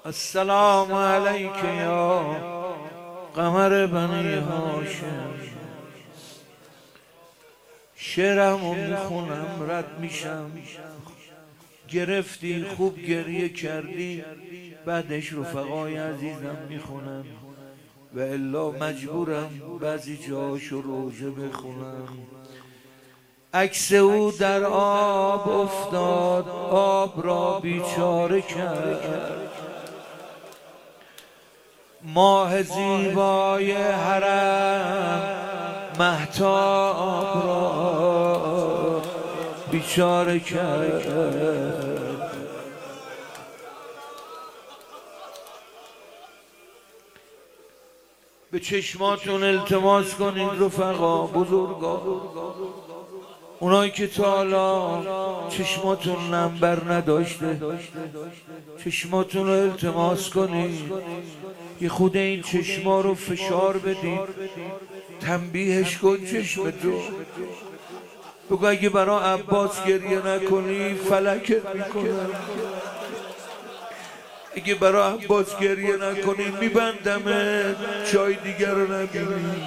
السلام علیک یا قمر بنی هاشم. شعرمو میخونم رد میشم، گرفتی خوب گریه کردی، بعدش رفقای عزیزم میخونم و الا مجبورم بعضی جاهاشو روزه بخونم. عکس او در آب افتاد، آب را بیچاره کرد. ماه زیبای حرم مهتاب را بیچاره کرد. به چشماتون التماس کنید رفقا بزرگا، اونایی که تا حالا چشماتون نمبر نداشته چشماتون رو التماس کنید، یه خود این چشما رو فشار بدید، تنبیهش کن چشمتو، بگو اگه برا عباس گریه نکنی فلکت میکنم، اگه برا عباس گریه نکنی میبندمت چای دیگر رو نبینی.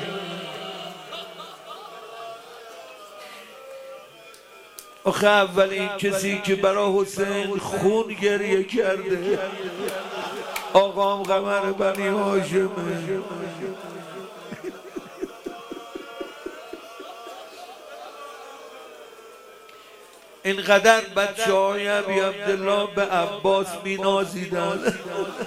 آخه اولین کسی که برا حسین خون گریه کرده آقام قمر بنی هاشمه. اینقدر بچه های ابی عبدالله به عباس می نازیدن،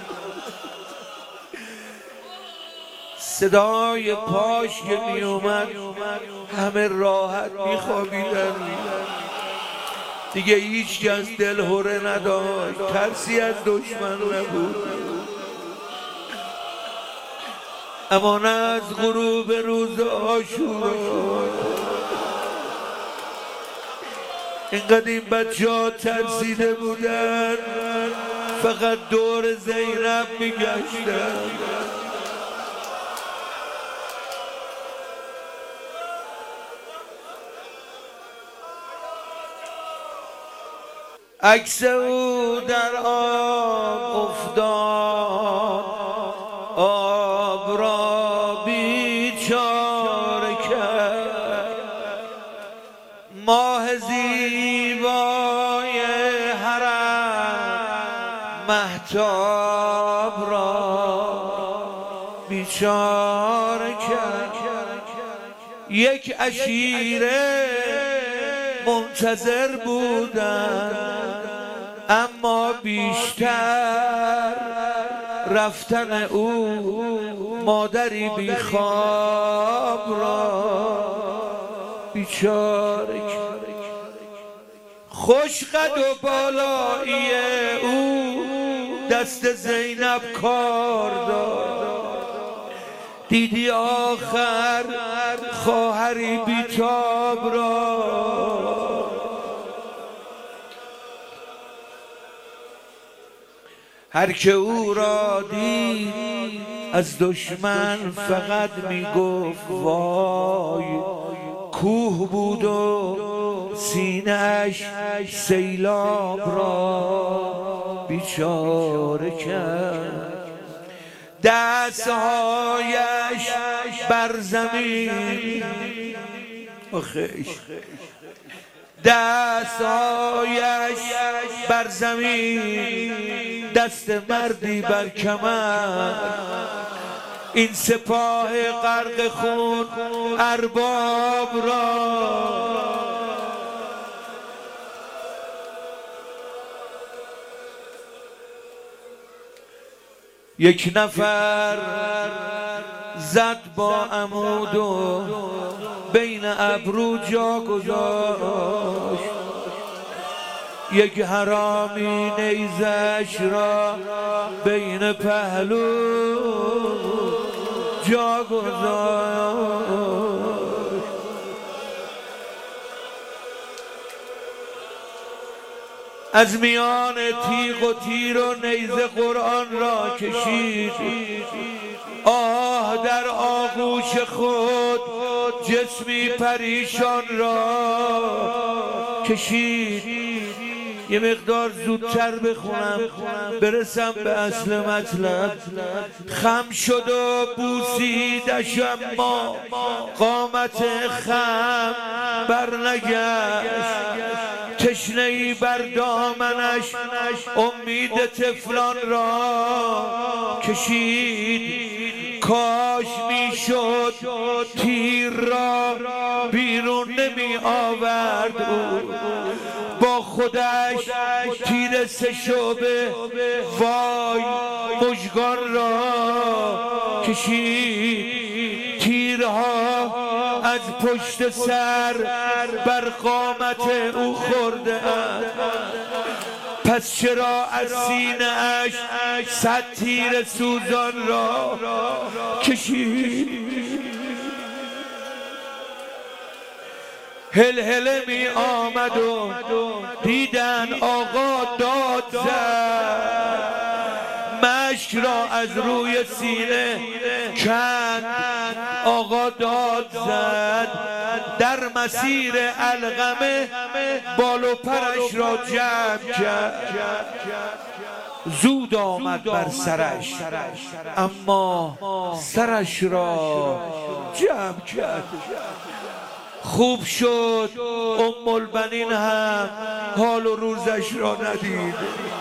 صدای پاش که می اومد همه راحت می خوابیدن، دیگه هیچ کس دلهره نداشت، ترسی از دشمن نبود. اما نه از غروب روز عاشورا اینقدر این بچه ها ترسیده بودن فقط دور زینب میگشتن. عکس او در آب افتاد، آب را بیچاره کرد. ماه زیبای حرم مهتاب را بیچاره کرد. یک عشیره منتظر بودن، اما بیشتر رفتن او مادری بیخواب را بیچاره کرد. خوش قد و بالایی او دست زینب کار داد، دیدی آخر خواهری بیتاب را. هر که او را دید از دشمن فقط میگفت وای، کوه بود و سینه‌اش سیلاب را بیچاره کرد. دستهایش بر زمین، دستهایش بر زمین، دست مردی بر کمر. این سپاه غرق خون ارباب را یک نفر زد با عمود و بین ابرو جا گذاشت، یک حرامی نیزش را بین پهلو جا گذاشت. از میان تیغ و تیر و نیزه قرآن را کشید، آه در آغوش خود جسمی پریشان را کشید. یه مقدار زودتر بخونم برسم به اصل مطلب. خم شد و بوسیدش اما قامت خم برنگشت، تشنه‌ای بر دامنش امید طفلان را کشید. کاش میشد تیر را بیرون نمی آورد با خودش تیر سه شعبه وای مژگان را کشید. تیرها از پشت سر بر قامت او خورده اند، پس چرا از سینه اش 100 تیر سوزان را کشید؟ هلهله می آمد و دیدن آقا داد زد، مشک را از روی سینه کند. آقا داد زد در مسیر علقمه بال و پرش را جمع کرد. زود آمد بر سرش اما سرش را جمع کرد. خوب شد ام البنین هم حال و روزش را ندید.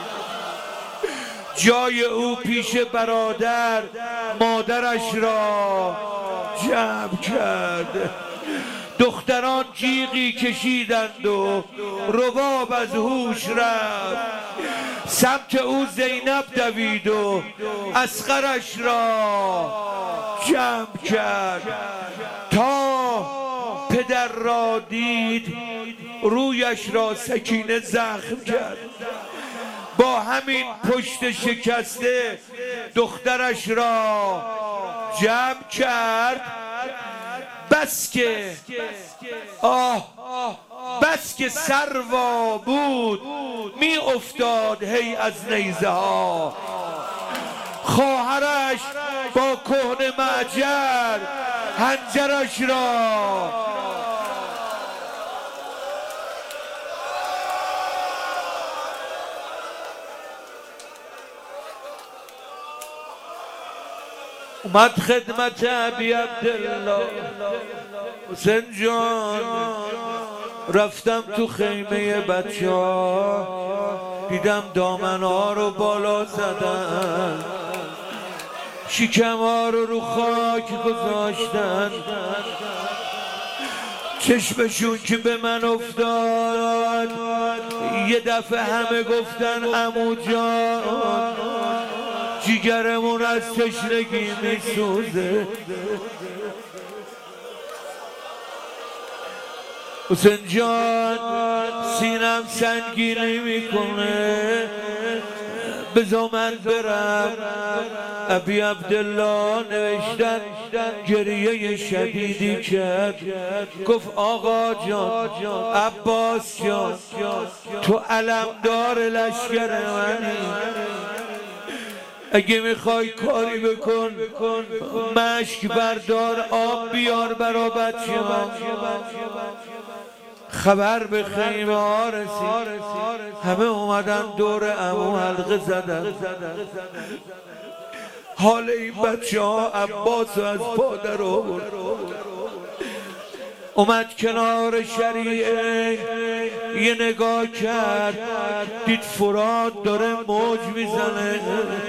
جای او پیش برادر مادرش را جمع کرد. دختران جیغی کشیدند و رباب از هوش رفت. سمت او زینب دوید و اصغرش را جمع کرد. تا پدر را دید رویش را سکینه زخم کرد. با همین پشت شکسته دخترش را جمع کرد. بس که سروا بود می افتاد هی از نیزه ها. خواهرش با کهنه معجر حنجرش را اومد خدمت ابی عبدالله. حسین جان رفتم تو خیمه بچه ها، دیدم دامن ها رو بالا زدن، شکم ها رو خاک گذاشتن. چشمشون که به من افتاد یه دفعه همه گفتن عمو جان جیگرمون از تشنگی میسوزه. حسین جان سینم سنگینی میکنه، بذار من برم. ابی عبدالله نوشتن گریه شدیدی کرد، گفت آقا جان عباس جان تو علمدار لشکر منی، اگه میخوای کاری بکن مشک بردار آب بیار برا بچه من. خبر به خیمه ها رسید، همه اومدن دور عمو حلقه زدن. حال این بچه ها عباس از پا در آورد. اومد کنار شریعه یه نگاه کرد، دید فرات داره موج میزنه.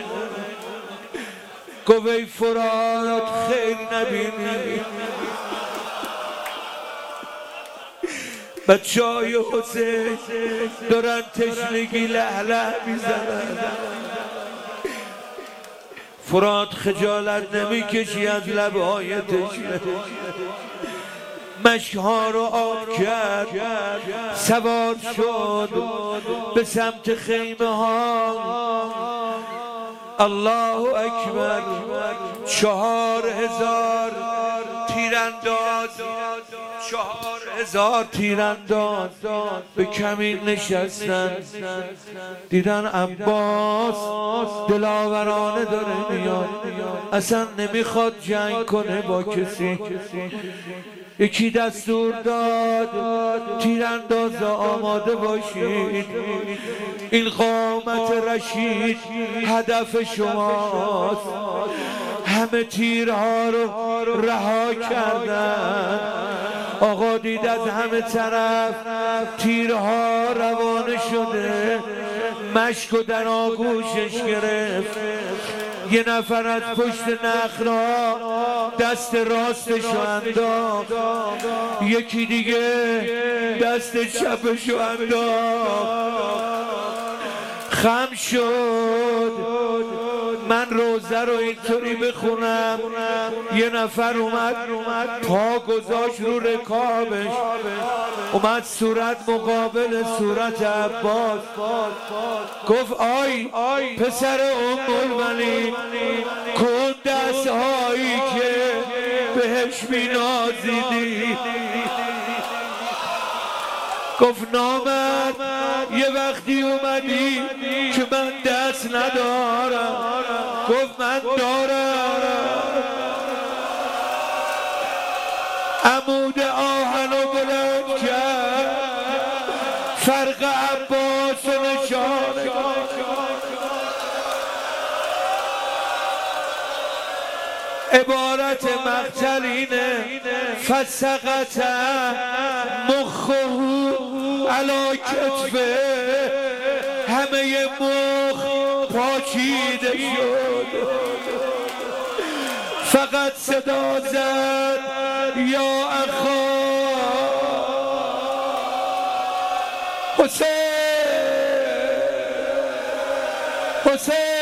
گفت ای فرات خیر نبینی. بچه های حسین دارن تشنگی لهله میزنن. فرات خجالت نمیکشی از لبهای تشنه، مشکها رو آب کرد، سوار شد به سمت خیمه ها. الله اکبر، 4000 تیرانداز 4000 تیرانداز به کمین نشستن، دیدن عباس دلاورانه داره میاد، اصلا نمیخواد جنگ کنه با کسی. یکی دستور داد تیراندازا آماده باشید، این قامت رشید هدف شماست. همه تیرها رو رها کردن. آقا دید از همه طرف تیرها روانه شده، مشک و در آغوشش گرفت. یه نفر از پشت نخلا دست راستشو انداخت، یکی دیگه دست چپشو انداخت. خم شد. من روزه رو اینطوری بخونم، یه نفر اومد پا گذاشت رو رکابش، اومد صورت مقابل صورت عباس، گفت آی پسر المؤمنین، کن دست هایی که بهش بینازیدی. گفت نامرد یه وقتی اومدی که من دست ندارم. گفت من دارم. عمود آهن رو بلند کرد، فرق عباس نشانه. عبارت مقتل اینه فسقط مخه علا کتفه، همه مخ پاچیده شد. فقط صدا زد یا اخا حسین، حسین.